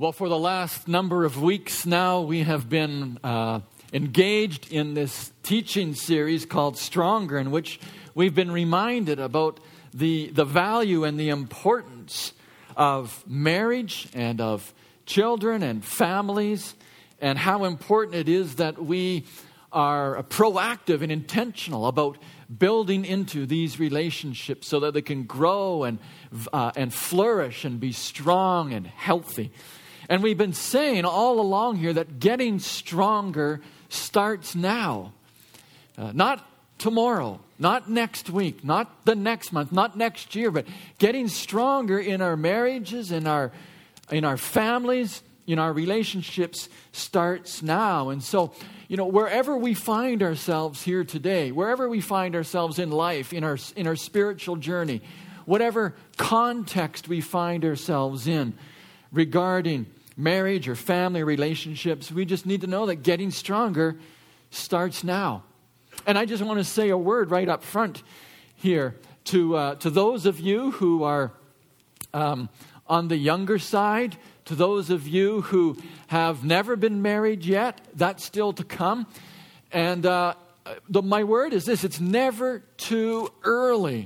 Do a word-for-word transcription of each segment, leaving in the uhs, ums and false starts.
Well, for the last number of weeks now, we have been uh, engaged in this teaching series called Stronger, in which we've been reminded about the, the value and the importance of marriage and of children and families, and how important it is that we are proactive and intentional about building into these relationships so that they can grow and uh, and flourish and be strong and healthy. And we've been saying all along here that getting stronger starts now. Uh, not tomorrow, not next week, not the next month, not next year, but getting stronger in our marriages, in our in our families, in our relationships starts now. And so, you know, wherever we find ourselves here today, wherever we find ourselves in life, in our in our spiritual journey, whatever context we find ourselves in regarding marriage or family relationships, we just need to know that getting stronger starts now. And I just want to say a word right up front here to uh, to those of you who are um, on the younger side, to those of you who have never been married yet, that's still to come. And uh, the, my word is this: it's never too early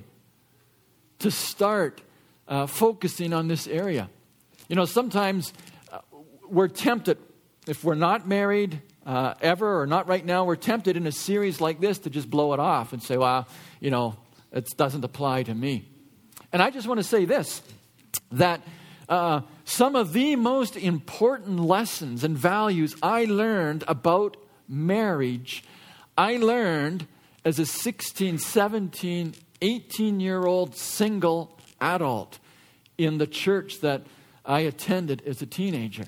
to start uh, focusing on this area. You know, sometimes uh, we're tempted, if we're not married uh, ever or not right now, we're tempted in a series like this to just blow it off and say, well, you know, it doesn't apply to me. And I just want to say this, that uh, some of the most important lessons and values I learned about marriage, I learned as a sixteen, seventeen, eighteen-year-old single adult in the church that I attended as a teenager.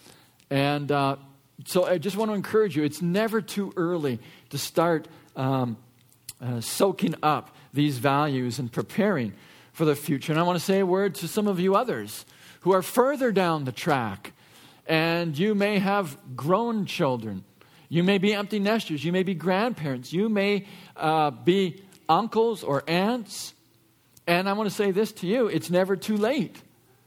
And uh, so I just want to encourage you, it's never too early to start um, uh, soaking up these values and preparing for the future. And I want to say a word to some of you others who are further down the track, and you may have grown children. You may be empty nesters. You may be grandparents. You may uh, be uncles or aunts. And I want to say this to you: it's never too late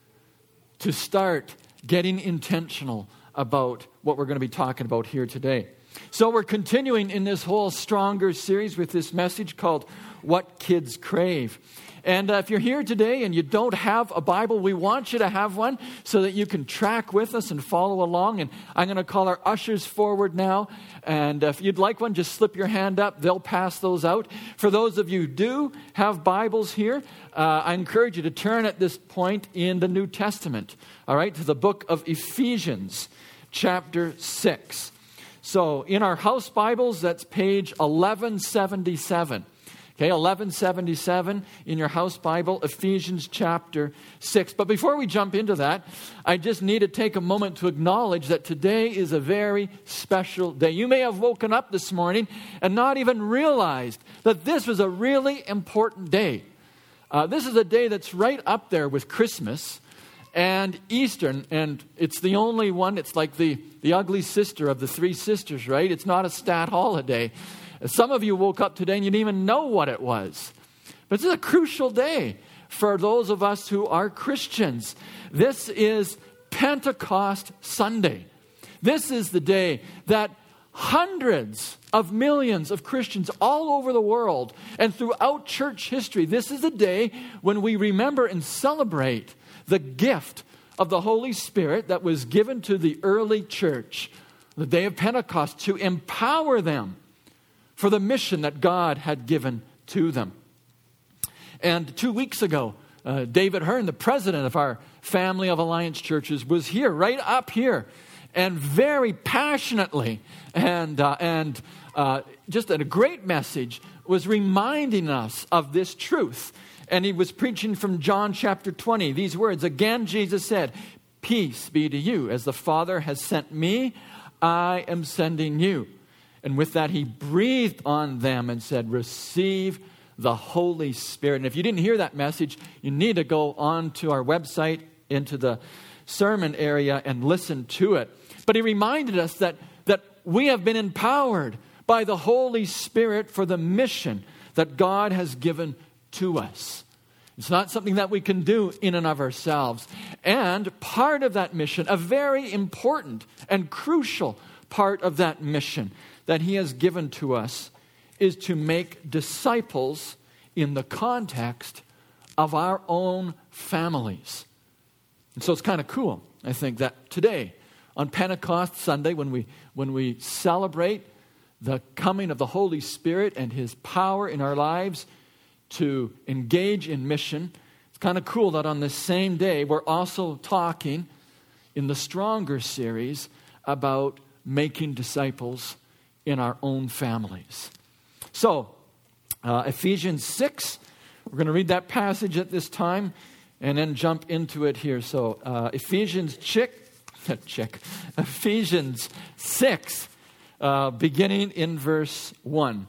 to start getting intentional about what we're going to be talking about here today. So we're continuing in this whole Stronger series with this message called What Kids Crave. And uh, if you're here today and you don't have a Bible, we want you to have one so that you can track with us and follow along. And I'm going to call our ushers forward now. And if you'd like one, just slip your hand up. They'll pass those out. For those of you who do have Bibles here, uh, I encourage you to turn at this point in the New Testament, all right, to the book of Ephesians, chapter six. So in our house Bibles, that's page eleven seventy-seven. Okay, eleven seventy-seven in your house Bible, Ephesians chapter six. But before we jump into that, I just need to take a moment to acknowledge that today is a very special day. You may have woken up this morning and not even realized that this was a really important day. Uh, this is a day that's right up there with Christmas and Easter, and it's the only one. It's like the, the ugly sister of the three sisters, right? It's not a stat holiday. Some of you woke up today and you didn't even know what it was. But this is a crucial day for those of us who are Christians. This is Pentecost Sunday. This is the day that hundreds of millions of Christians all over the world and throughout church history, this is the day when we remember and celebrate the gift of the Holy Spirit that was given to the early church, the day of Pentecost, to empower them for the mission that God had given to them. And two weeks ago, uh, David Hearn, the president of our family of Alliance churches, was here, right up here, and very passionately and uh, and uh, just a great message was reminding us of this truth. And he was preaching from John chapter twenty. These words, again, Jesus said, "Peace be to you. As the Father has sent me, I am sending you." And with that, he breathed on them and said, "Receive the Holy Spirit." And if you didn't hear that message, you need to go on to our website, into the sermon area, and listen to it. But he reminded us that, that we have been empowered by the Holy Spirit for the mission that God has given to us. It's not something that we can do in and of ourselves. And part of that mission, a very important and crucial part of that mission that he has given to us, is to make disciples in the context of our own families. And so it's kind of cool, I think, that today, on Pentecost Sunday, when we when we celebrate the coming of the Holy Spirit and his power in our lives to engage in mission, it's kind of cool that on this same day, we're also talking in the Stronger series about making disciples in our own families. So, uh, Ephesians six, we're going to read that passage at this time and then jump into it here. So, uh, Ephesians check, check, Ephesians six, uh, beginning in verse one.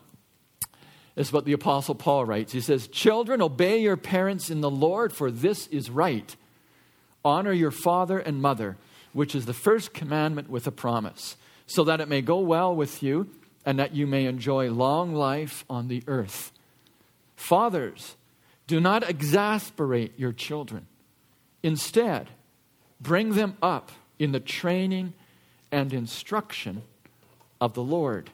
This is what the Apostle Paul writes. He says, "Children, obey your parents in the Lord, for this is right. Honor your father and mother, which is the first commandment with a promise, so that it may go well with you and that you may enjoy long life on the earth. Fathers, do not exasperate your children. Instead, bring them up in the training and instruction of the Lord."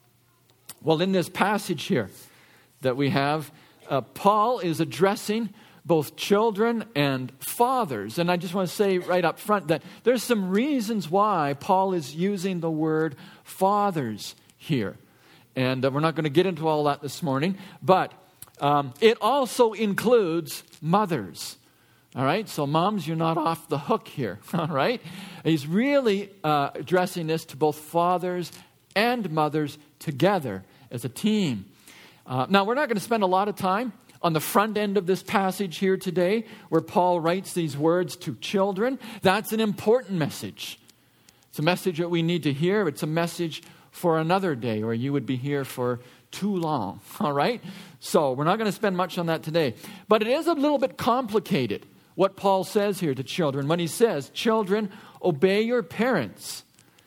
Well, in this passage here that we have, uh, Paul is addressing both children and fathers. And I just want to say right up front that there's some reasons why Paul is using the word fathers here. And uh, we're not going to get into all that this morning, but um, it also includes mothers. All right, so moms, you're not off the hook here. All right, he's really uh, addressing this to both fathers and mothers together as a team. Uh, now, we're not going to spend a lot of time on the front end of this passage here today, where Paul writes these words to children. That's an important message. It's a message that we need to hear. It's a message for another day, or you would be here for too long. All right? So we're not going to spend much on that today. But it is a little bit complicated, what Paul says here to children. When he says, "Children, obey your parents."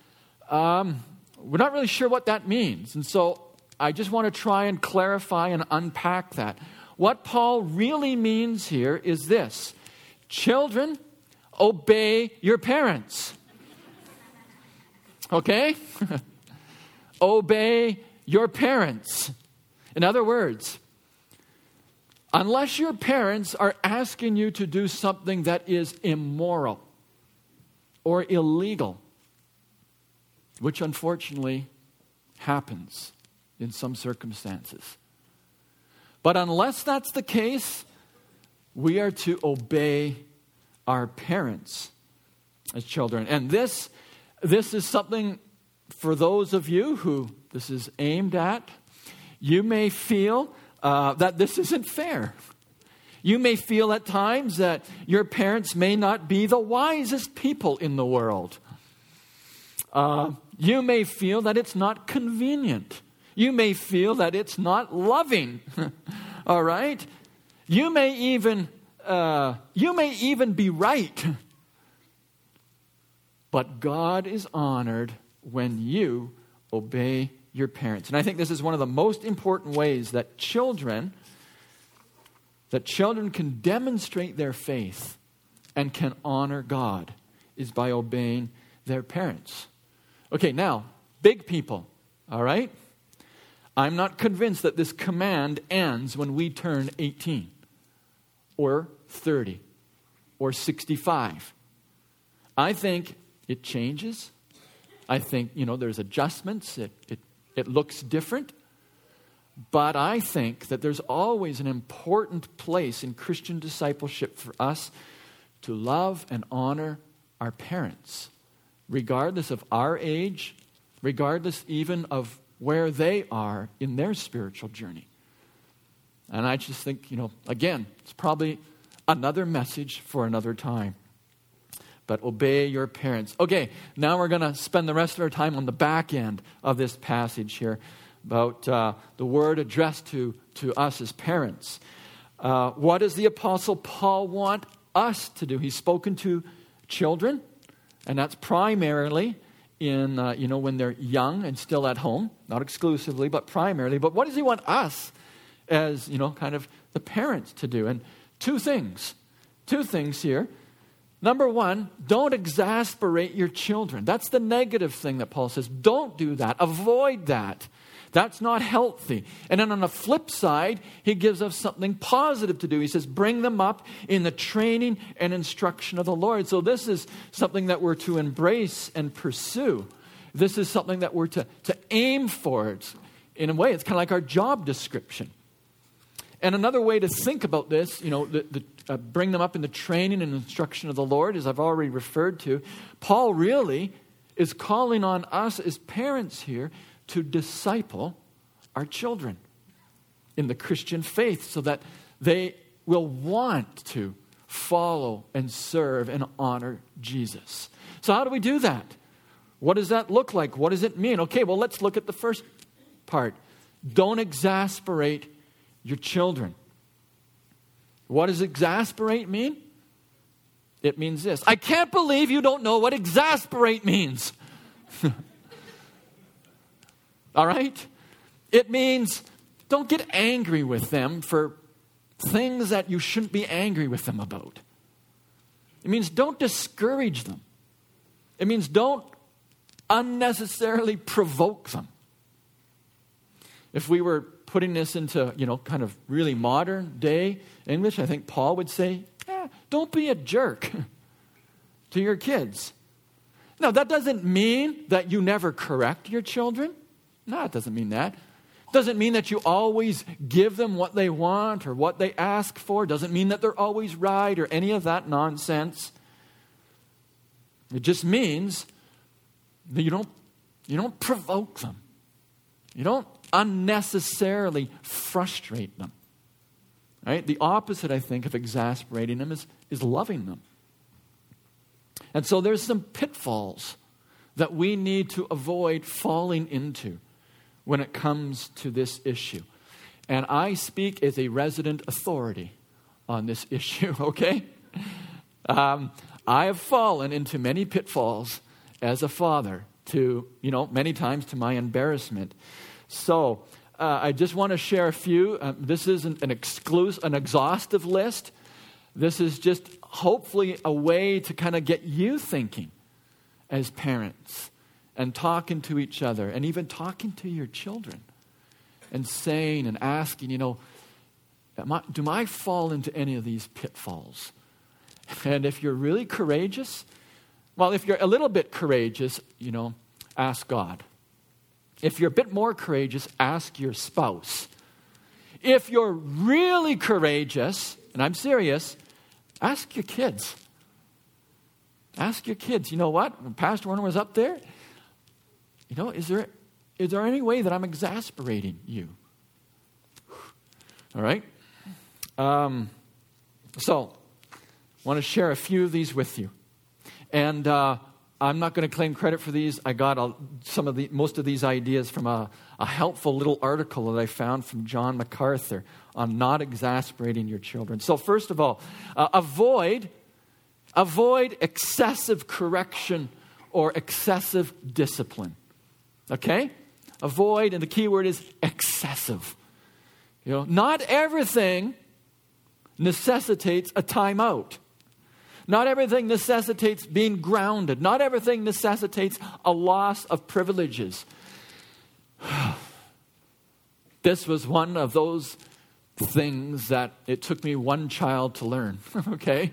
Um, we're not really sure what that means. And so I just want to try and clarify and unpack that. What Paul really means here is this: children, obey your parents. Okay? Obey your parents. In other words, unless your parents are asking you to do something that is immoral or illegal, which unfortunately happens in some circumstances. But unless that's the case, we are to obey our parents as children. And this, this is something for those of you who this is aimed at. You may feel uh, that this isn't fair. You may feel at times that your parents may not be the wisest people in the world. Uh, you may feel that it's not convenient. You may feel that it's not loving. All right? You may even uh, you may even be right. But God is honored when you obey your parents. And I think this is one of the most important ways that children that children can demonstrate their faith and can honor God is by obeying their parents. Okay, now, big people, all right? I'm not convinced that this command ends when we turn eighteen or thirty or sixty-five. I think it changes. I think, you know, there's adjustments. It, it, it looks different. But I think that there's always an important place in Christian discipleship for us to love and honor our parents, regardless of our age, regardless even of where they are in their spiritual journey. And I just think, you know, again, it's probably another message for another time. But obey your parents. Okay, now we're going to spend the rest of our time on the back end of this passage here about uh, the word addressed to, to us as parents. Uh, what does the Apostle Paul want us to do? He's spoken to children, and that's primarily in, uh, you know, when they're young and still at home, not exclusively, but primarily. But what does he want us as, you know, kind of the parents to do? And two things. Two things here. Number one, don't exasperate your children. That's the negative thing that Paul says. Don't do that. Avoid that. That's not healthy. And then on the flip side, he gives us something positive to do. He says, bring them up in the training and instruction of the Lord. So this is something that we're to embrace and pursue. This is something that we're to, to aim for. It's, in a way, it's kind of like our job description. And another way to think about this, you know, the, the, uh, bring them up in the training and instruction of the Lord, as I've already referred to. Paul really is calling on us as parents here to disciple our children in the Christian faith so that they will want to follow and serve and honor Jesus. So how do we do that? What does that look like? What does it mean? Okay, well, let's look at the first part. Don't exasperate your children. What does exasperate mean? It means this. I can't believe you don't know what exasperate means. All right? It means don't get angry with them for things that you shouldn't be angry with them about. It means don't discourage them. It means don't unnecessarily provoke them. If we were putting this into, you know, kind of really modern day English, I think Paul would say, eh, don't be a jerk to your kids. Now, that doesn't mean that you never correct your children. No, it doesn't mean that. It doesn't mean that you always give them what they want or what they ask for. It doesn't mean that they're always right or any of that nonsense. It just means that you don't, you don't provoke them. You don't unnecessarily frustrate them. Right? The opposite, I think, of exasperating them is, is loving them. And so there's some pitfalls that we need to avoid falling into when it comes to this issue. And I speak as a resident authority on this issue, okay? Um, I have fallen into many pitfalls as a father, to, you know, many times to my embarrassment. So uh, I just want to share a few. Uh, this isn't an exclusive, an exhaustive list. This is just hopefully a way to kind of get you thinking as parents and talking to each other and even talking to your children and saying and asking, you know, am I, do I fall into any of these pitfalls? And if you're really courageous, well, if you're a little bit courageous, you know, ask God. If you're a bit more courageous, ask your spouse. If you're really courageous, and I'm serious, ask your kids. Ask your kids. You know what? When Pastor Warner was up there, you know, is there is there any way that I'm exasperating you? All right? Um, so, I want to share a few of these with you. And uh, I'm not going to claim credit for these. I got a, some of the most of these ideas from a, a helpful little article that I found from John MacArthur on not exasperating your children. So first of all, uh, avoid avoid excessive correction or excessive discipline. Okay? Avoid, and the key word is excessive. You know, not everything necessitates a timeout. Not everything necessitates being grounded. Not everything necessitates a loss of privileges. This was one of those things that it took me one child to learn, okay?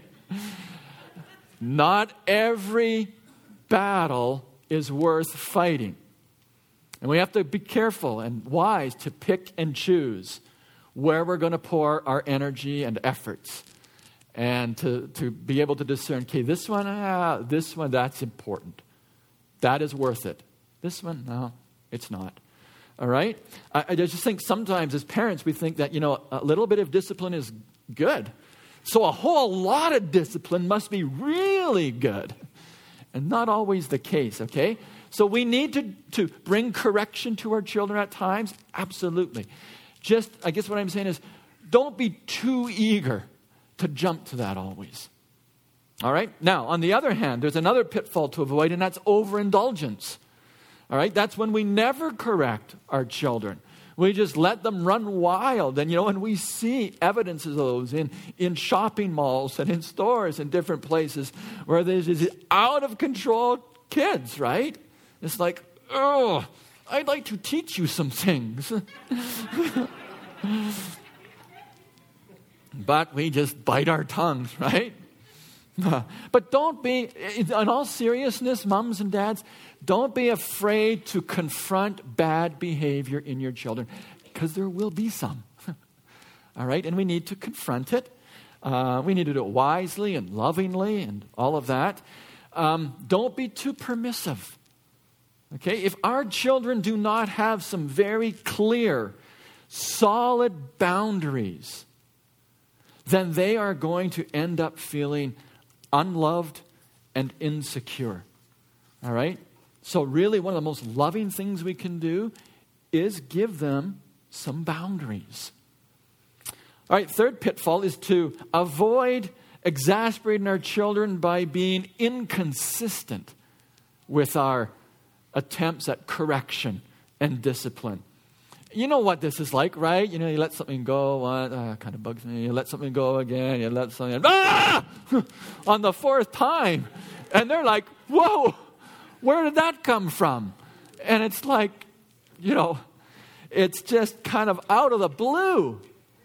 Not every battle is worth fighting. And we have to be careful and wise to pick and choose where we're going to pour our energy and efforts. And to, to be able to discern, okay, this one, ah, this one, that's important. That is worth it. This one, no, it's not. All right? I, I just think sometimes as parents, we think that, you know, a little bit of discipline is good. So a whole lot of discipline must be really good. And not always the case, okay? So we need to, to bring correction to our children at times. Absolutely. Just, I guess what I'm saying is, don't be too eager to jump to that always. All right? Now, on the other hand, there's another pitfall to avoid, and that's overindulgence. All right? That's when we never correct our children. We just let them run wild. And, you know, and we see evidences of those in, in shopping malls and in stores and different places where there's these out of control kids, right? It's like, oh, I'd like to teach you some things. But we just bite our tongues, right? But don't be, in all seriousness, moms and dads, don't be afraid to confront bad behavior in your children, because there will be some. All right? And we need to confront it. Uh, we need to do it wisely and lovingly and all of that. Um, don't be too permissive. Okay? If our children do not have some very clear, solid boundaries, then they are going to end up feeling unloved and insecure. All right? So really, one of the most loving things we can do is give them some boundaries. All right, third pitfall is to avoid exasperating our children by being inconsistent with our attempts at correction and discipline. You know what this is like, right? You know, you let something go, what, uh, kind of bugs me. You let something go again, you let something, ah! on the fourth time. And they're like, whoa, where did that come from? And it's like, you know, it's just kind of out of the blue.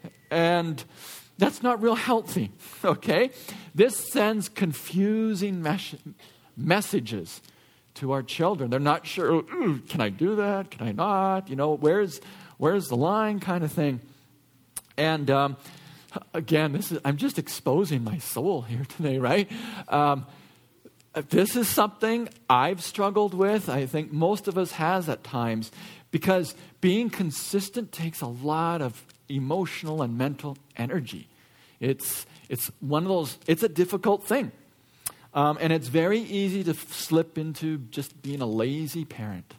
And that's not real healthy, okay? This sends confusing mes- messages to our children. They're not sure, can I do that? Can I not? You know, where's where's the line kind of thing? And um, again, this is I'm just exposing my soul here today, right? Um, this is something I've struggled with. I think most of us has at times, because being consistent takes a lot of emotional and mental energy. It's it's one of those, it's a difficult thing. Um, and it's very easy to f- slip into just being a lazy parent.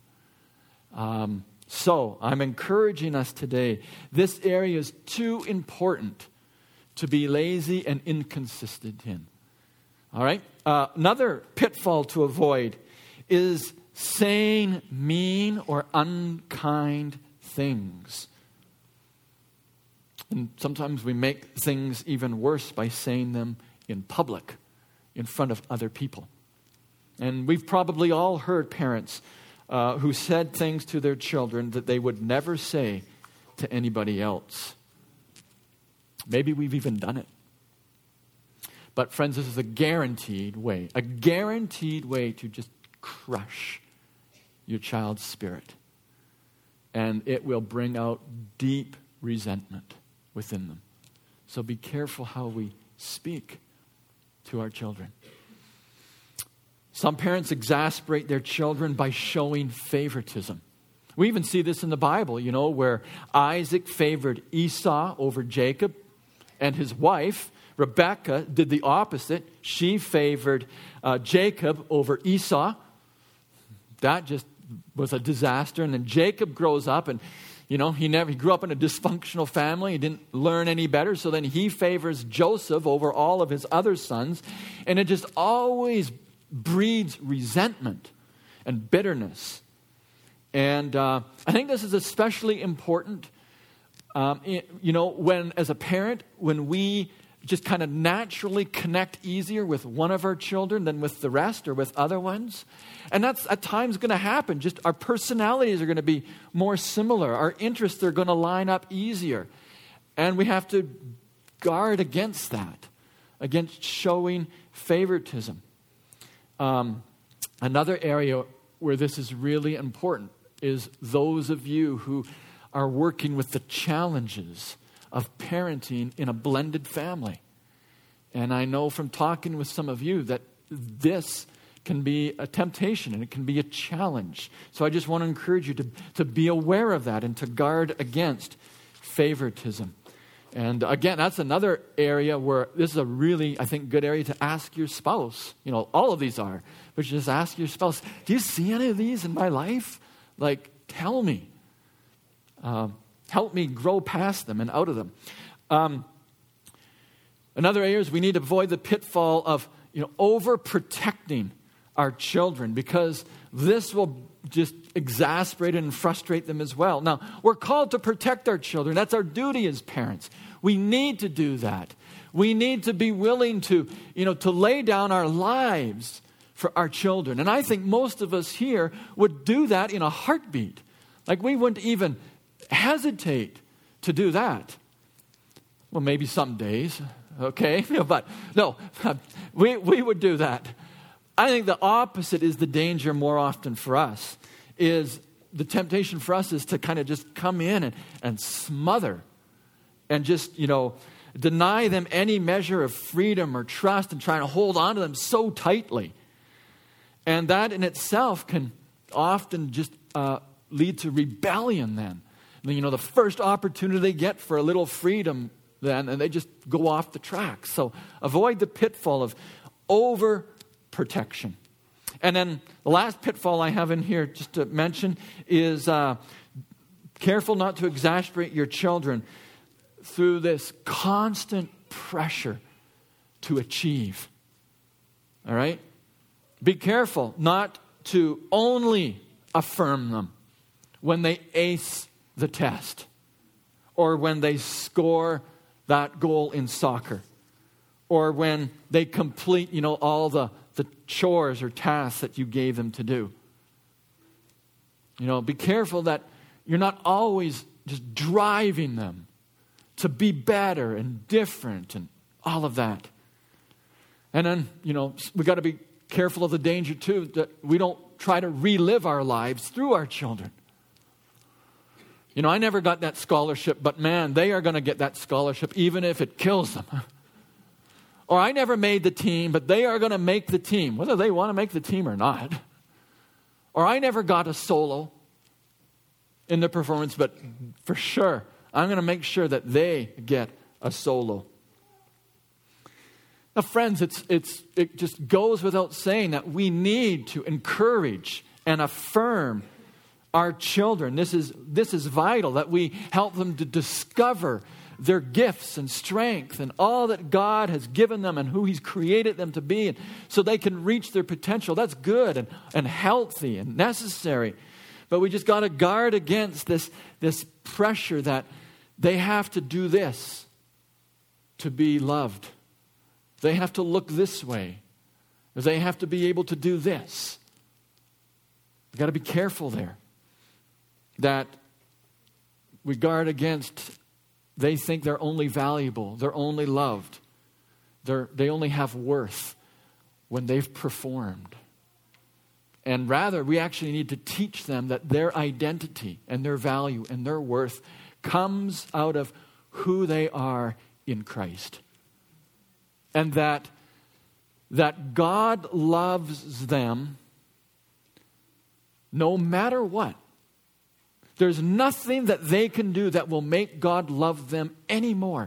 Um, so I'm encouraging us today. This area is too important to be lazy and inconsistent in. All right? Uh, another pitfall to avoid is saying mean or unkind things. And sometimes we make things even worse by saying them in public, in front of other people. And we've probably all heard parents uh, who said things to their children that they would never say to anybody else. Maybe we've even done it. But friends, this is a guaranteed way, a guaranteed way to just crush your child's spirit. And it will bring out deep resentment within them. So be careful how we speak to our children. Some parents exasperate their children by showing favoritism. We even see this in the Bible, you know, where Isaac favored Esau over Jacob, and his wife, Rebekah, did the opposite. She favored uh, Jacob over Esau. That just was a disaster. And then Jacob grows up, and you know, he never he grew up in a dysfunctional family. He didn't learn any better. So then he favors Joseph over all of his other sons. And it just always breeds resentment and bitterness. And uh, I think this is especially important, um, in, you know, when as a parent, when we just kind of naturally connect easier with one of our children than with the rest or with other ones. And that's at times going to happen. Just our personalities are going to be more similar. Our interests are going to line up easier. And we have to guard against that, against showing favoritism. Um, another area where this is really important is those of you who are working with the challenges of parenting in a blended family. And I know from talking with some of you that this can be a temptation and it can be a challenge. So I just want to encourage you to, to be aware of that and to guard against favoritism. And again, that's another area where this is a really, I think, good area to ask your spouse. You know, all of these are. But you just ask your spouse, do you see any of these in my life? Like, tell me. Um, Help me grow past them and out of them. Um, another area is we need to avoid the pitfall of, you know, overprotecting our children, because this will just exasperate and frustrate them as well. Now, we're called to protect our children. That's our duty as parents. We need to do that. We need to be willing to, you know, to lay down our lives for our children. And I think most of us here would do that in a heartbeat. Like, we wouldn't even hesitate to do that. Well, maybe some days, okay? But no, we, we would do that. I think the opposite is the danger more often for us. Is the temptation for us is to kind of just come in and, and smother and just, you know, deny them any measure of freedom or trust and try to hold on to them so tightly. And that in itself can often just uh, lead to rebellion then. I mean, you know, the first opportunity they get for a little freedom then, and they just go off the track. So avoid the pitfall of overprotection. And then the last pitfall I have in here just to mention is uh, careful not to exasperate your children through this constant pressure to achieve. All right? Be careful not to only affirm them when they ace the test or when they score that goal in soccer or when they complete, you know, all the, the chores or tasks that you gave them to do. You know, be careful that you're not always just driving them to be better and different and all of that. And then, you know, we got to be careful of the danger too that we don't try to relive our lives through our children. You know, I never got that scholarship, but man, they are going to get that scholarship even if it kills them. Or I never made the team, but they are going to make the team, whether they want to make the team or not. Or I never got a solo in the performance, but for sure, I'm going to make sure that they get a solo. Now, friends, it's it's it just goes without saying that we need to encourage and affirm our children. This is this is vital that we help them to discover their gifts and strength and all that God has given them and who He's created them to be, and so they can reach their potential. That's good and, and healthy and necessary. But we just got to guard against this, this pressure that they have to do this to be loved. They have to look this way. They have to be able to do this. We've got to be careful there. That we guard against, they think they're only valuable, they're only loved, they're, they only have worth when they've performed. And rather, we actually need to teach them that their identity and their value and their worth comes out of who they are in Christ. And that, that God loves them no matter what. There's nothing that they can do that will make God love them anymore.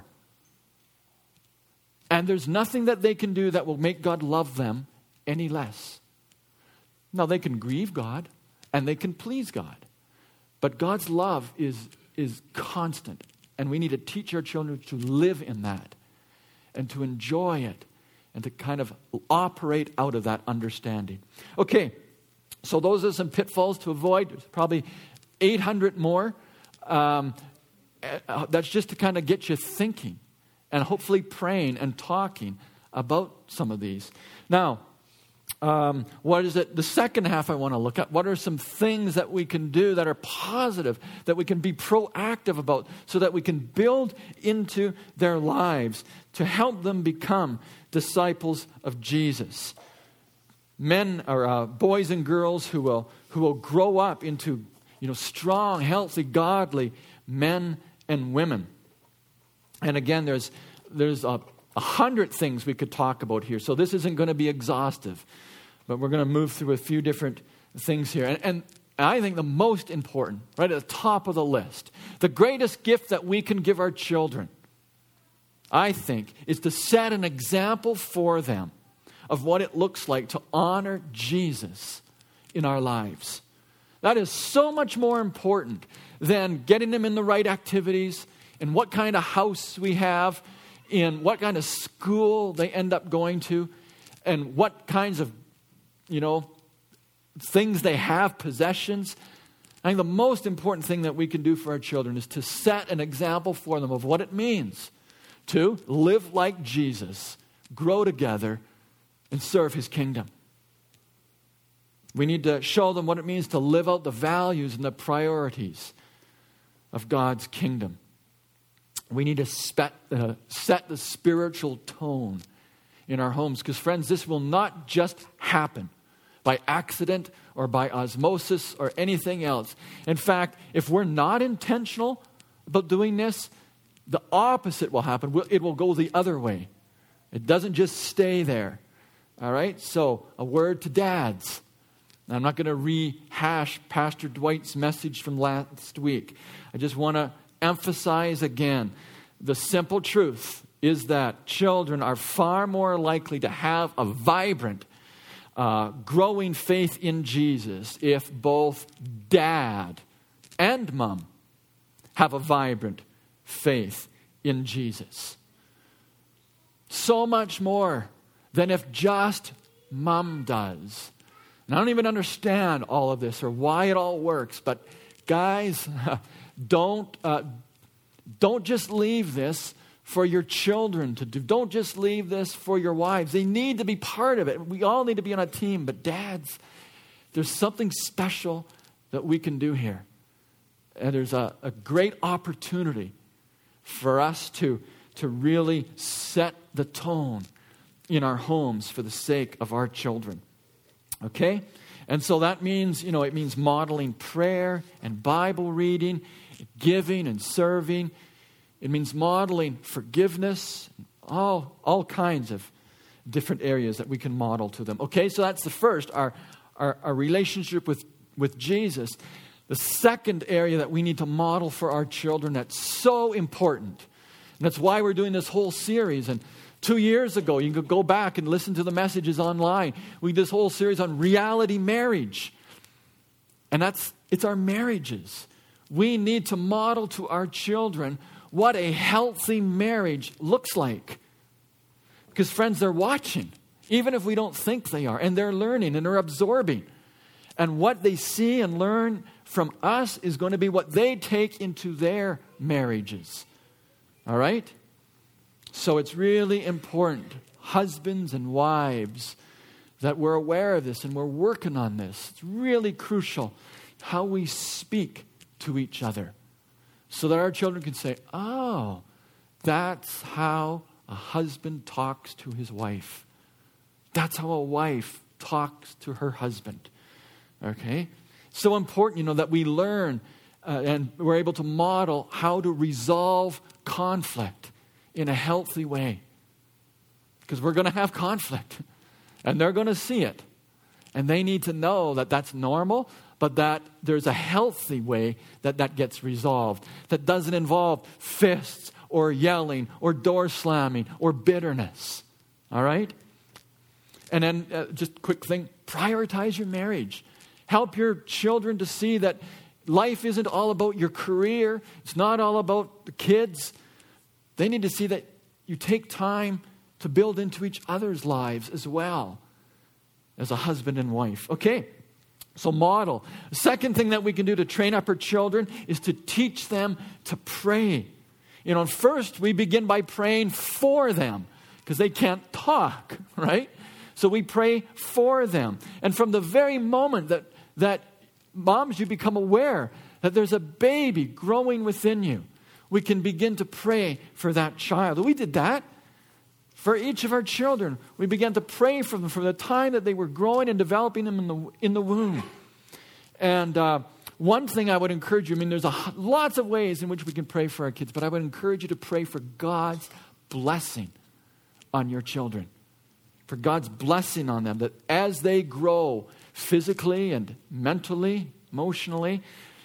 And there's nothing that they can do that will make God love them any less. Now, they can grieve God and they can please God. But God's love is, is constant. And we need to teach our children to live in that and to enjoy it and to kind of operate out of that understanding. Okay, so those are some pitfalls to avoid. There's probably eight hundred more. Um, uh, that's just to kind of get you thinking and hopefully praying and talking about some of these. Now, um, what is it? The second half I want to look at. What are some things that we can do that are positive, that we can be proactive about so that we can build into their lives to help them become disciples of Jesus? Men or uh, boys and girls who will who will grow up into, you know, strong, healthy, godly men and women. And again, there's there's a, a hundred things we could talk about here. So this isn't going to be exhaustive, but we're going to move through a few different things here. And, and I think the most important, right at the top of the list, the greatest gift that we can give our children, I think, is to set an example for them of what it looks like to honor Jesus in our lives. That is so much more important than getting them in the right activities, in what kind of house we have, in what kind of school they end up going to, and what kinds of you know, things they have, possessions. I think the most important thing that we can do for our children is to set an example for them of what it means to live like Jesus, grow together, and serve his kingdom. We need to show them what it means to live out the values and the priorities of God's kingdom. We need to set, uh, set the spiritual tone in our homes. Because friends, this will not just happen by accident or by osmosis or anything else. In fact, if we're not intentional about doing this, the opposite will happen. It will go the other way. It doesn't just stay there. All right? So, a word to dads. Now, I'm not going to rehash Pastor Dwight's message from last week. I just want to emphasize again, the simple truth is that children are far more likely to have a vibrant, uh, growing faith in Jesus if both dad and mom have a vibrant faith in Jesus. So much more than if just mom does. And I don't even understand all of this or why it all works, but guys, don't uh, don't just leave this for your children to do. Don't just leave this for your wives. They need to be part of it. We all need to be on a team, but dads, there's something special that we can do here. And there's a, a great opportunity for us to, to really set the tone in our homes for the sake of our children. Okay? And so that means, you know, it means modeling prayer and Bible reading, giving and serving. It means modeling forgiveness, all, all kinds of different areas that we can model to them. Okay, so that's the first, our, our, our relationship with, with Jesus. The second area that we need to model for our children that's so important. And that's why we're doing this whole series. And two years ago, you can go back and listen to the messages online. We did this whole series on reality marriage. And that's, it's our marriages. We need to model to our children what a healthy marriage looks like. Because friends, they're watching, even if we don't think they are, and they're learning and they're absorbing. And what they see and learn from us is going to be what they take into their marriages. All right? So it's really important, husbands and wives, that we're aware of this and we're working on this. It's really crucial how we speak to each other so that our children can say, oh, that's how a husband talks to his wife. That's how a wife talks to her husband. Okay? So important, you know, that we learn uh, and we're able to model how to resolve conflict in a healthy way. Because we're going to have conflict. And they're going to see it. And they need to know that that's normal, but that there's a healthy way that that gets resolved. That doesn't involve fists or yelling or door slamming or bitterness. All right? And then uh, just a quick thing, prioritize your marriage. Help your children to see that life isn't all about your career. It's not all about the kids. They need to see that you take time to build into each other's lives as well as a husband and wife. Okay, so model. The second thing that we can do to train up our children is to teach them to pray. You know, first we begin by praying for them because they can't talk, right? So we pray for them. And from the very moment that, that moms, you become aware that there's a baby growing within you, we can begin to pray for that child. We did that for each of our children. We began to pray for them from the time that they were growing and developing them in the in the womb. And uh, one thing I would encourage you, I mean, there's a, lots of ways in which we can pray for our kids, but I would encourage you to pray for God's blessing on your children. For God's blessing on them, that as they grow physically and mentally, emotionally,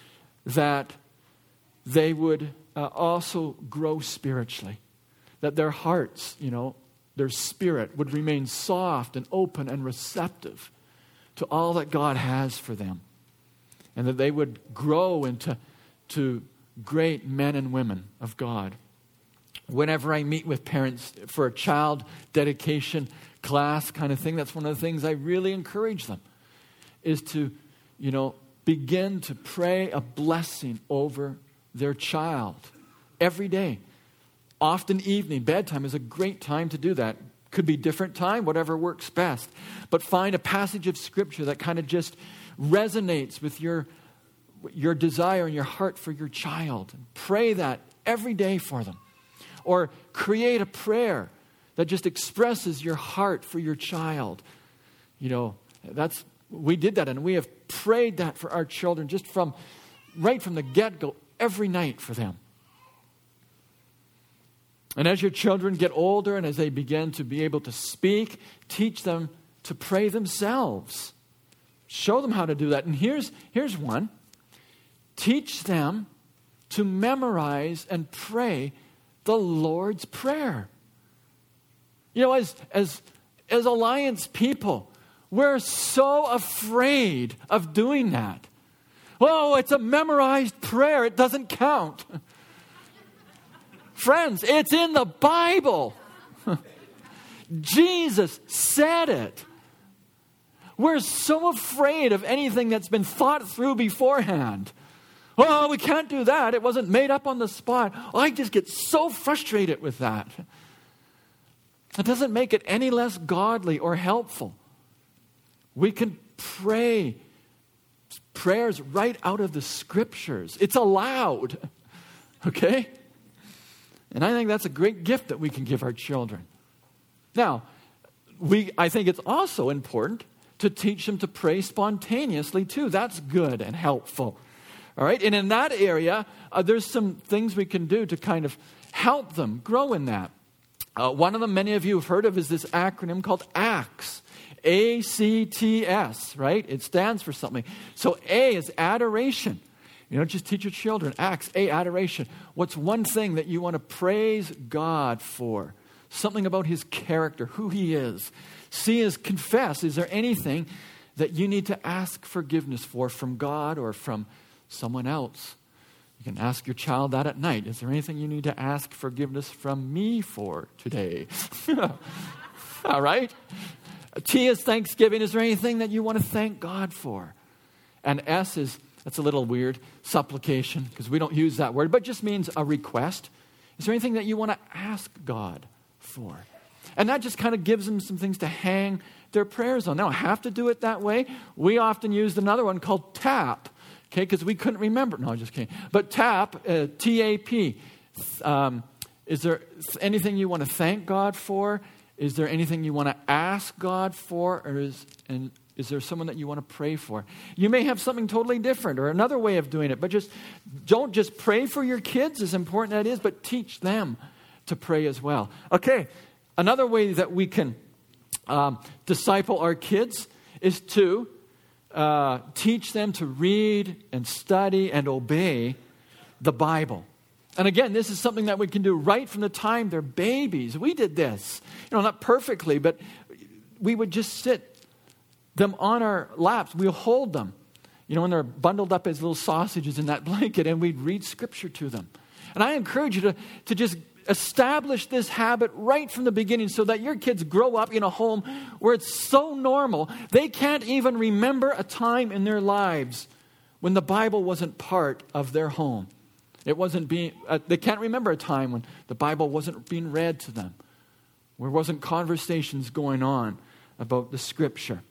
that they would uh, also grow spiritually. That their hearts, you know, their spirit would remain soft and open and receptive to all that God has for them. And that they would grow into to great men and women of God. Whenever I meet with parents for a child dedication class kind of thing, that's one of the things I really encourage them, is to, you know, begin to pray a blessing over their child every day. Often evening, bedtime is a great time to do that. Could be different time, whatever works best. But find a passage of Scripture that kind of just resonates with your, your desire and your heart for your child. And pray that every day for them. Or create a prayer that just expresses your heart for your child. You know, that's we did that, and we have prayed that for our children just from right from the get-go every night for them. And as your children get older and as they begin to be able to speak, teach them to pray themselves. Show them how to do that. And here's, here's one. Teach them to memorize and pray the Lord's Prayer. You know, as, as, as Alliance people, we're so afraid of doing that. Oh, it's a memorized prayer. It doesn't count. Friends, it's in the Bible. Jesus said it. We're so afraid of anything that's been thought through beforehand. Oh, we can't do that. It wasn't made up on the spot. I just get so frustrated with that. It doesn't make it any less godly or helpful. We can pray prayers right out of the Scriptures. It's allowed. Okay? And I think that's a great gift that we can give our children. Now, we I think it's also important to teach them to pray spontaneously too. That's good and helpful. All right? And in that area, uh, there's some things we can do to kind of help them grow in that. Uh, one of them many of you have heard of is this acronym called ACTS. A C T S, right? It stands for something. So A is adoration. You don't just teach your children. Acts, A, adoration. What's one thing that you want to praise God for? Something about His character, who He is. C is confess. Is there anything that you need to ask forgiveness for from God or from someone else? You can ask your child that at night. Is there anything you need to ask forgiveness from me for today? All right? T is thanksgiving. Is there anything that you want to thank God for? And S is, that's a little weird, supplication, because we don't use that word, but it just means a request. Is there anything that you want to ask God for? And that just kind of gives them some things to hang their prayers on. They don't have to do it that way. We often used another one called TAP, okay, because we couldn't remember. No, just kidding. But TAP, uh, T A P, um, is there anything you want to thank God for? Is there anything you want to ask God for? Or is, and is there someone that you want to pray for? You may have something totally different or another way of doing it, but just don't just pray for your kids, as important that is, but teach them to pray as well. Okay, another way that we can um, disciple our kids is to uh, teach them to read and study and obey the Bible. And again, this is something that we can do right from the time they're babies. We did this, you know, not perfectly, but we would just sit them on our laps. We'll hold them, you know, when they're bundled up as little sausages in that blanket, and we'd read Scripture to them. And I encourage you to, to just establish this habit right from the beginning so that your kids grow up in a home where it's so normal, they can't even remember a time in their lives when the Bible wasn't part of their home. It wasn't being, uh, they can't remember a time when the Bible wasn't being read to them, where wasn't conversations going on about the Scripture.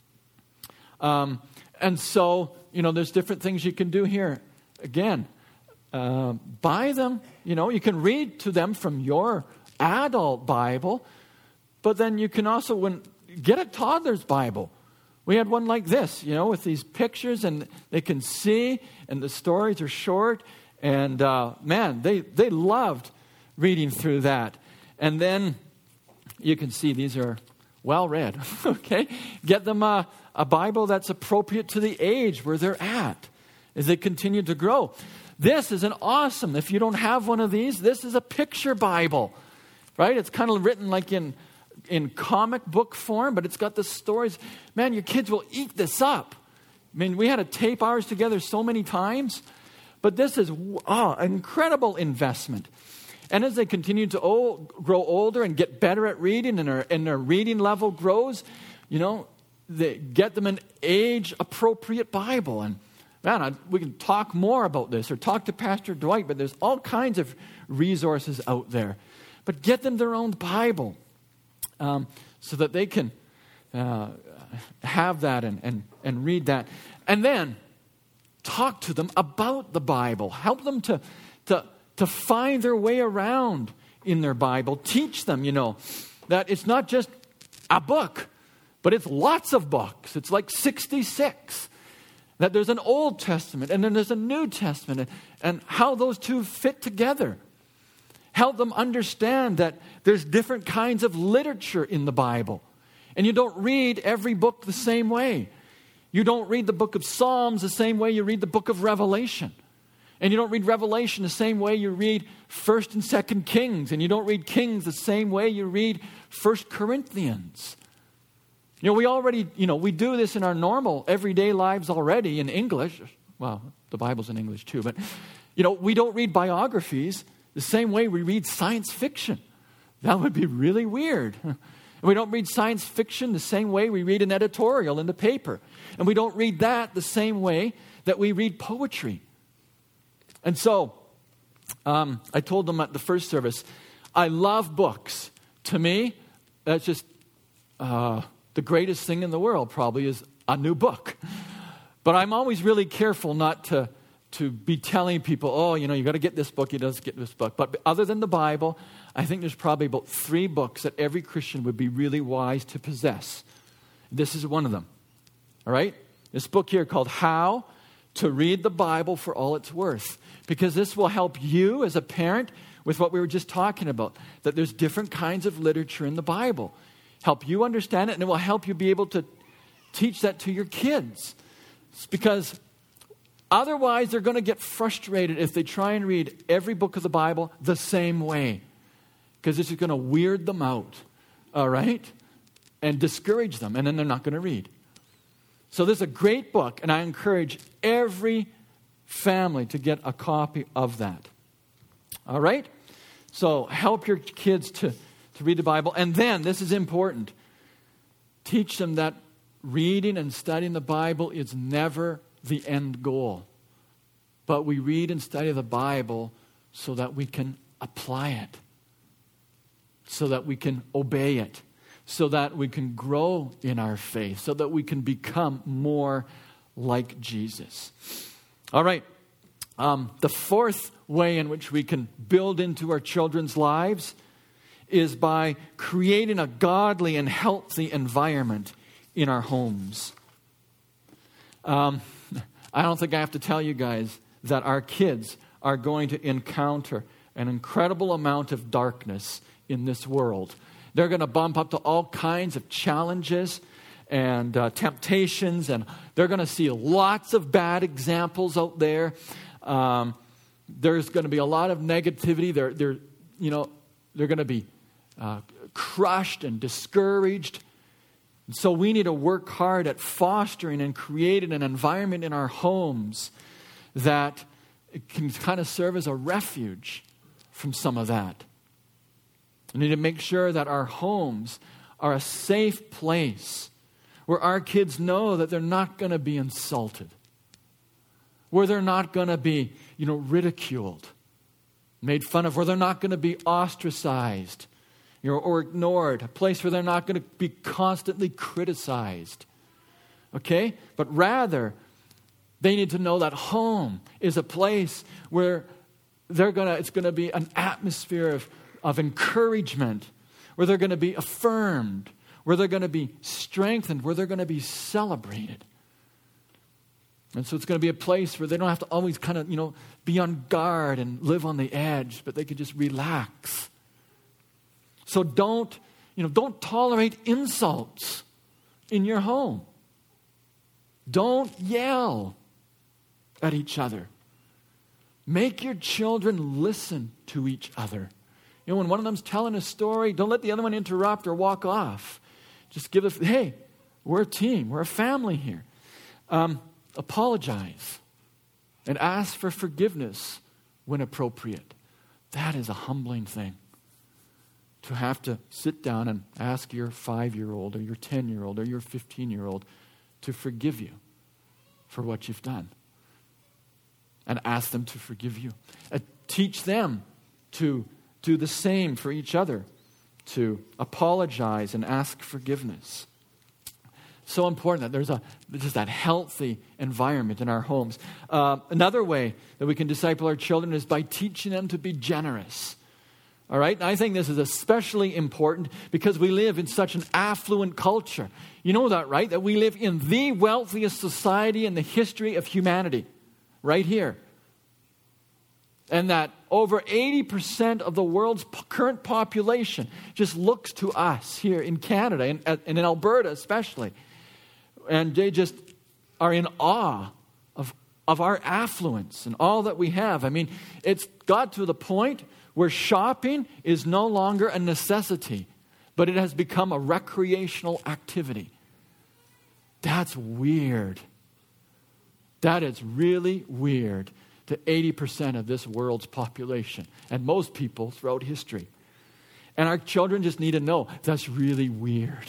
Um, and so, you know, there's different things you can do here. Again, uh, buy them, you know, you can read to them from your adult Bible, but then you can also when get a toddler's Bible. We had one like this, you know, with these pictures, and they can see, and the stories are short. And uh, man, they, they loved reading through that. And then you can see these are well read. Okay? Get them a, a Bible that's appropriate to the age where they're at as they continue to grow. This is an awesome, if you don't have one of these, this is a picture Bible. Right? It's kind of written like in, in comic book form, but it's got the stories. Man, your kids will eat this up. I mean, we had to tape ours together so many times. But this is oh, an incredible investment. And as they continue to old, grow older and get better at reading, and their, and their reading level grows, you know, they get them an age-appropriate Bible. And man, I, we can talk more about this or talk to Pastor Dwight, but there's all kinds of resources out there. But get them their own Bible um, so that they can uh, have that and, and, and read that. And then talk to them about the Bible. Help them to, to, to find their way around in their Bible. Teach them, you know, that it's not just a book, but it's lots of books. It's like sixty-six. That there's an Old Testament and then there's a New Testament, and, and how those two fit together. Help them understand that there's different kinds of literature in the Bible. And you don't read every book the same way. You don't read the book of Psalms the same way you read the book of Revelation. And you don't read Revelation the same way you read First and Second Kings. And you don't read Kings the same way you read First Corinthians. You know, we already, you know, we do this in our normal everyday lives already in English. Well, the Bible's in English too, but, you know, we don't read biographies the same way we read science fiction. That would be really weird. And we don't read science fiction the same way we read an editorial in the paper. And we don't read that the same way that we read poetry. And so, um, I told them at the first service, I love books. To me, that's just... Uh, The greatest thing in the world probably is a new book. But I'm always really careful not to, to be telling people, oh, you know, you got to get this book, you got to get this book. But other than the Bible, I think there's probably about three books that every Christian would be really wise to possess. This is one of them. All right? This book here called How to Read the Bible for All It's Worth. Because this will help you as a parent with what we were just talking about, that there's different kinds of literature in the Bible. Help you understand it, and it will help you be able to teach that to your kids. It's because otherwise they're going to get frustrated if they try and read every book of the Bible the same way. Because it's just going to weird them out, all right? And discourage them, and then they're not going to read. So this is a great book, and I encourage every family to get a copy of that. All right? So help your kids to... to read the Bible. And then, this is important, teach them that reading and studying the Bible is never the end goal. But we read and study the Bible so that we can apply it, so that we can obey it, so that we can grow in our faith, so that we can become more like Jesus. All right. Um, the fourth way in which we can build into our children's lives is by creating a godly and healthy environment in our homes. Um, I don't think I have to tell you guys that our kids are going to encounter an incredible amount of darkness in this world. They're going to bump up to all kinds of challenges and uh, temptations, and they're going to see lots of bad examples out there. Um, there's going to be a lot of negativity. They're, they're, you know, they're going to be uh, crushed and discouraged. And so we need to work hard at fostering and creating an environment in our homes that can kind of serve as a refuge from some of that. We need to make sure that our homes are a safe place where our kids know that they're not going to be insulted, where they're not going to be, you know, ridiculed, made fun of, where they're not going to be ostracized, you know, or ignored, a place where they're not going to be constantly criticized. Okay? But rather, they need to know that home is a place where they're going to, it's going to be an atmosphere of, of encouragement, where they're going to be affirmed, where they're going to be strengthened, where they're going to be celebrated. And so it's going to be a place where they don't have to always kind of, you know, be on guard and live on the edge, but they can just relax. So don't, you know, don't tolerate insults in your home. Don't yell at each other. Make your children listen to each other. You know, when one of them's telling a story, don't let the other one interrupt or walk off. Just give it, hey, we're a team. We're a family here. Um, apologize and ask for forgiveness when appropriate. That is a humbling thing. To have to sit down and ask your five-year-old or your ten-year-old or your fifteen-year-old to forgive you for what you've done. And ask them to forgive you. Uh, teach them to do the same for each other. To apologize and ask forgiveness. So important that there's a just that healthy environment in our homes. Uh, another way that we can disciple our children is by teaching them to be generous. All right? And I think this is especially important because we live in such an affluent culture. You know that, right? That we live in the wealthiest society in the history of humanity. Right here. And that over eighty percent of the world's current population just looks to us here in Canada and, and in Alberta especially. And they just are in awe of, of our affluence and all that we have. I mean, it's got to the point where shopping is no longer a necessity, but it has become a recreational activity. That's weird. That is really weird to eighty percent of this world's population and most people throughout history. And our children just need to know that's really weird.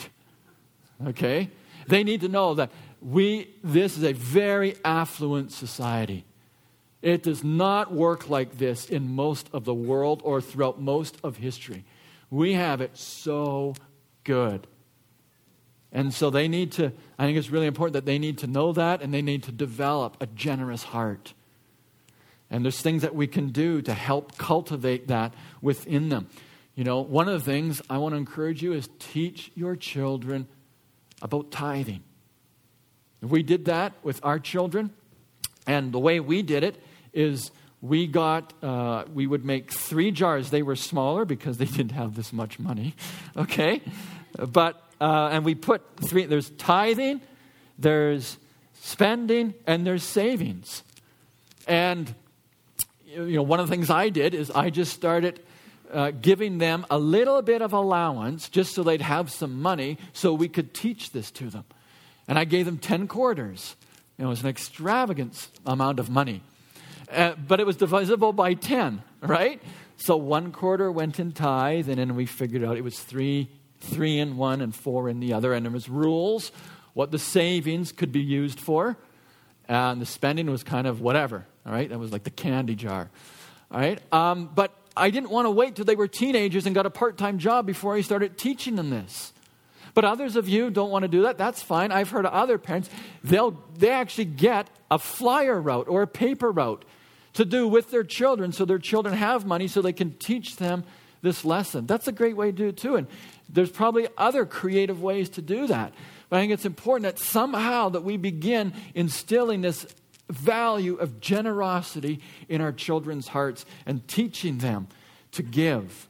Okay? They need to know that we, this is a very affluent society. It does not work like this in most of the world or throughout most of history. We have it so good. And so they need to, I think it's really important that they need to know that and they need to develop a generous heart. And there's things that we can do to help cultivate that within them. You know, one of the things I want to encourage you is teach your children about tithing. We did that with our children, and the way we did it is we got, uh, we would make three jars. They were smaller because they didn't have this much money, okay? But, uh, and we put three, there's tithing, there's spending, and there's savings. And, you know, one of the things I did is I just started Uh, giving them a little bit of allowance just so they'd have some money so we could teach this to them. And I gave them ten quarters. You know, it was an extravagant amount of money. Uh, but it was divisible by ten, right? So one quarter went in tithe, and then we figured out it was three, three in one and four in the other. And there was rules, what the savings could be used for. And the spending was kind of whatever, all right? That was like the candy jar, all right? Um, but I didn't want to wait till they were teenagers and got a part-time job before I started teaching them this. But others of you don't want to do that. That's fine. I've heard of other parents, they'll they actually get a flyer route or a paper route to do with their children so their children have money so they can teach them this lesson. That's a great way to do it too. And there's probably other creative ways to do that. But I think it's important that somehow that we begin instilling this value of generosity in our children's hearts and teaching them to give.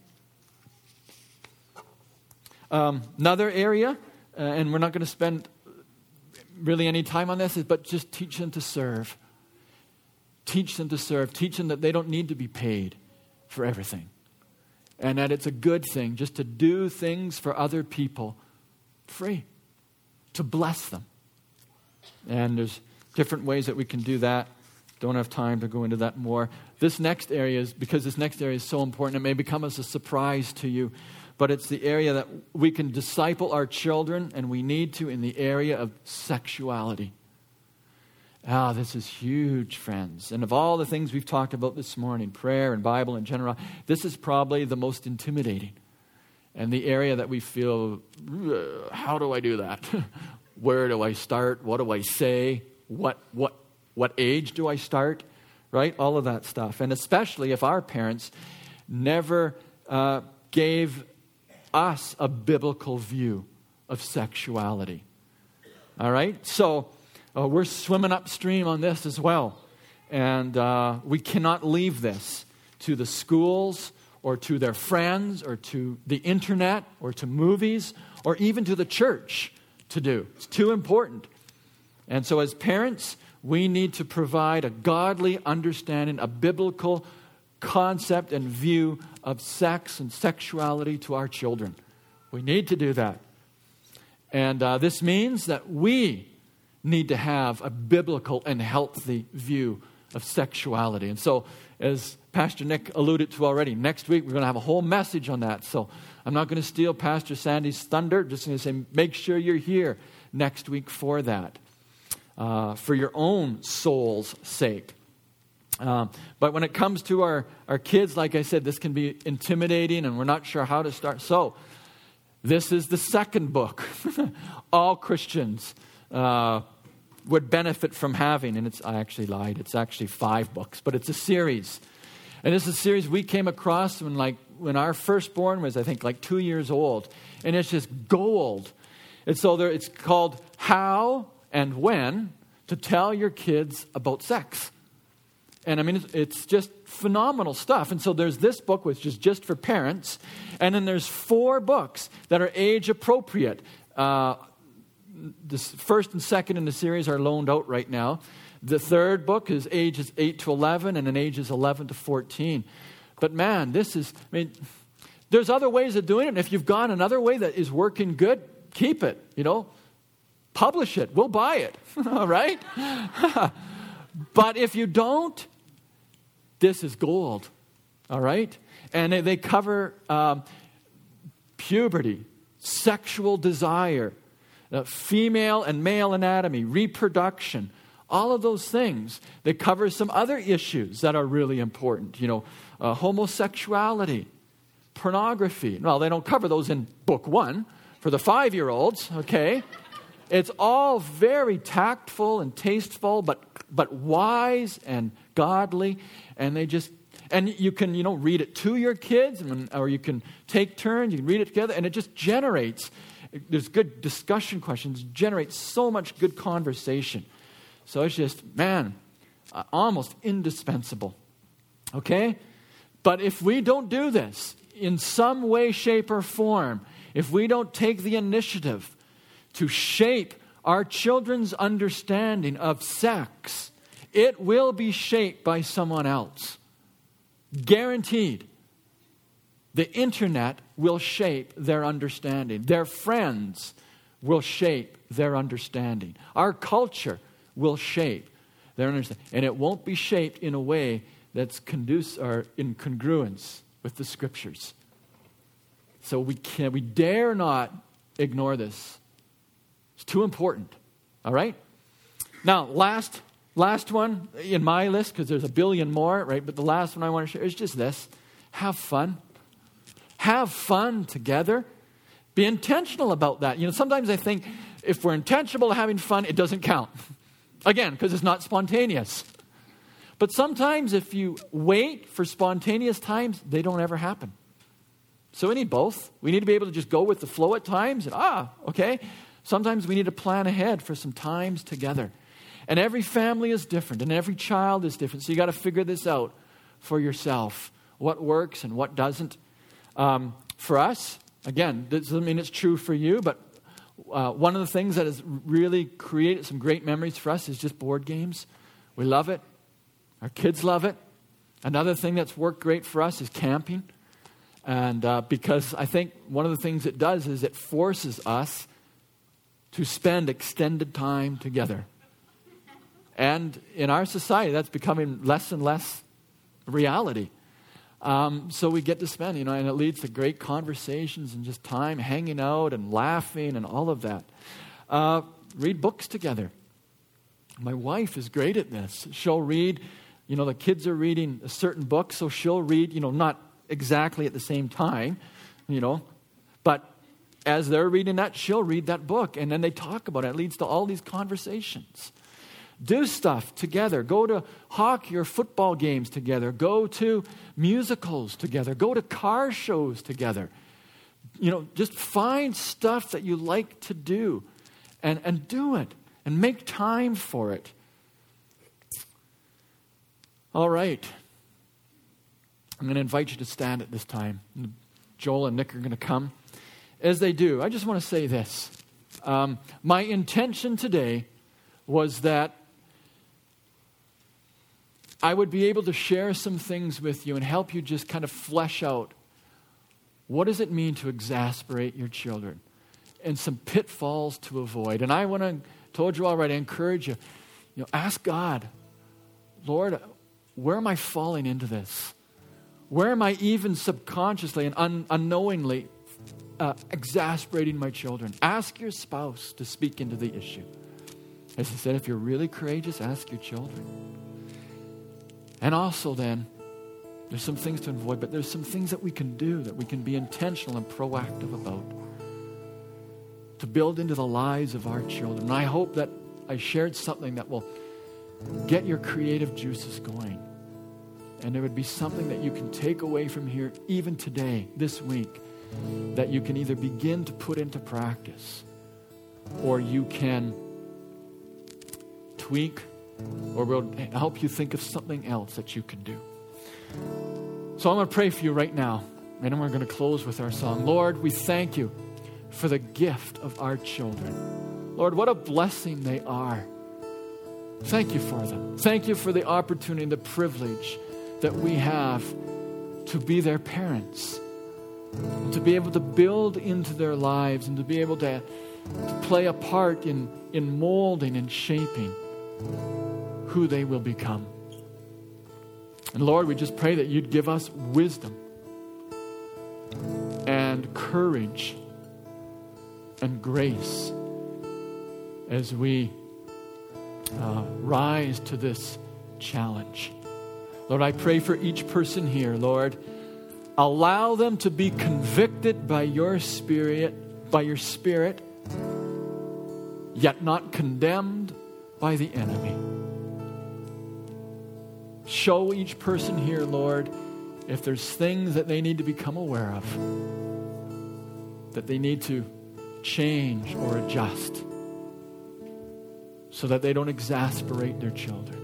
Um, another area, uh, and we're not going to spend really any time on this, is, but just teach them to serve. Teach them to serve. Teach them that they don't need to be paid for everything. And that it's a good thing just to do things for other people free. To bless them. And there's different ways that we can do that. Don't have time to go into that more. This next area is, because this next area is so important, it may become as a surprise to you, but it's the area that we can disciple our children, and we need to, in the area of sexuality. Ah, this is huge, friends. And of all the things we've talked about this morning, prayer and Bible in general, this is probably the most intimidating. And the area that we feel, how do I do that? Where do I start? What do I say? What what what age do I start? Right? All of that stuff. And especially if our parents never uh, gave us a biblical view of sexuality. All right? So uh, we're swimming upstream on this as well. And uh, we cannot leave this to the schools or to their friends or to the internet or to movies or even to the church to do. It's too important. And so as parents, we need to provide a godly understanding, a biblical concept and view of sex and sexuality to our children. We need to do that. And uh, this means that we need to have a biblical and healthy view of sexuality. And so as Pastor Nick alluded to already. Next week, we're going to have a whole message on that. So I'm not going to steal Pastor Sandy's thunder. Just going to say, make sure you're here next week for that, uh, for your own soul's sake. Um, but when it comes to our, our kids, like I said, this can be intimidating and we're not sure how to start. So this is the second book all Christians uh, would benefit from having. And it's, I actually lied. It's actually five books, but it's a series. And this is a series we came across when like when our firstborn was, I think, like two years old. And it's just gold. And so there, it's called How and When to Tell Your Kids About Sex. And I mean, it's, it's just phenomenal stuff. And so there's this book, which is just for parents. And then there's four books that are age appropriate. Uh, the first and second in the series are loaned out right now. The third book is ages eight to eleven and then ages eleven to fourteen. But man, this is, I mean, there's other ways of doing it. And if you've got another way that is working good, keep it, you know. Publish it. We'll buy it. All right? But if you don't, this is gold, all right? And they, they cover um, puberty, sexual desire, uh, female and male anatomy, reproduction, all of those things. They cover some other issues that are really important, you know, uh, homosexuality, pornography. Well, they don't cover those in book one for the five-year-olds, okay? It's all very tactful and tasteful, but but wise and godly, and they just and you can you know read it to your kids, or you can take turns. You can read it together, and it just generates. There's good discussion questions. Generates so much good conversation. So it's just man, uh, almost indispensable. Okay, but if we don't do this in some way, shape, or form, if we don't take the initiative to shape our children's understanding of sex, it will be shaped by someone else. Guaranteed. The internet will shape their understanding. Their friends will shape their understanding. Our culture will shape their understanding. And it won't be shaped in a way that's conducive or in congruence with the Scriptures. So we can we dare not ignore this. It's too important. All right? Now, last last one in my list, because there's a billion more, right? But the last one I want to share is just this. Have fun. Have fun together. Be intentional about that. You know, sometimes I think if we're intentional having fun, it doesn't count. Again, because it's not spontaneous. But sometimes if you wait for spontaneous times, they don't ever happen. So we need both. We need to be able to just go with the flow at times. And ah, okay. Sometimes we need to plan ahead for some times together. And every family is different, and every child is different. So you got to figure this out for yourself. What works and what doesn't. Um, for us, again, this doesn't mean it's true for you, but uh, one of the things that has really created some great memories for us is just board games. We love it. Our kids love it. Another thing that's worked great for us is camping. And uh, because I think one of the things it does is it forces us to spend extended time together. And in our society, that's becoming less and less reality. Um, so we get to spend, you know, and it leads to great conversations and just time hanging out and laughing and all of that. Uh, read books together. My wife is great at this. She'll read, you know, the kids are reading a certain book, so she'll read, you know, not exactly at the same time, you know, but as they're reading that, she'll read that book, and then they talk about it. It leads to all these conversations. Do stuff together. Go to hockey or football games together. Go to musicals together. Go to car shows together. You know, just find stuff that you like to do and, and do it and make time for it. All right. I'm going to invite you to stand at this time. Joel and Nick are going to come. As they do, I just want to say this. Um, my intention today was that I would be able to share some things with you and help you just kind of flesh out what does it mean to exasperate your children and some pitfalls to avoid. And I want to, told you already, I encourage you, you know, ask God, Lord, where am I falling into this? Where am I even subconsciously and un- unknowingly uh, exasperating my children? Ask your spouse to speak into the issue. As I said, if you're really courageous, ask your children. And also then, there's some things to avoid, but there's some things that we can do, that we can be intentional and proactive about to build into the lives of our children. And I hope that I shared something that will get your creative juices going. And there would be something that you can take away from here, even today, this week, that you can either begin to put into practice, or you can tweak, or we'll help you think of something else that you can do. So I'm going to pray for you right now, and then we're going to close with our song. Lord, we thank you for the gift of our children. Lord, what a blessing they are. Thank you for them. Thank you for the opportunity and the privilege that we have to be their parents, and to be able to build into their lives, and to be able to, to play a part in, in molding and shaping who they will become. And Lord, we just pray that you'd give us wisdom and courage and grace as we uh, rise to this challenge. Lord, I pray for each person here, Lord. Allow them to be convicted by your Spirit, by your Spirit, yet not condemned by the enemy. Show each person here, Lord, if there's things that they need to become aware of, that they need to change or adjust, so that they don't exasperate their children.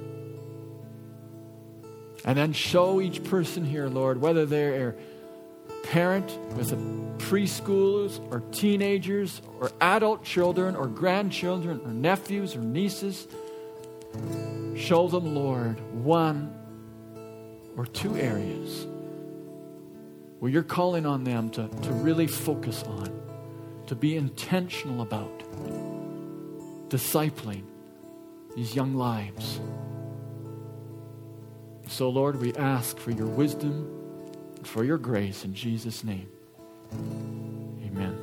And then show each person here, Lord, whether they're a parent with a preschoolers or teenagers or adult children or grandchildren or nephews or nieces, show them, Lord, one or two areas where you're calling on them to, to really focus on, to be intentional about discipling these young lives. So, Lord, we ask for your wisdom and for your grace in Jesus' name. Amen.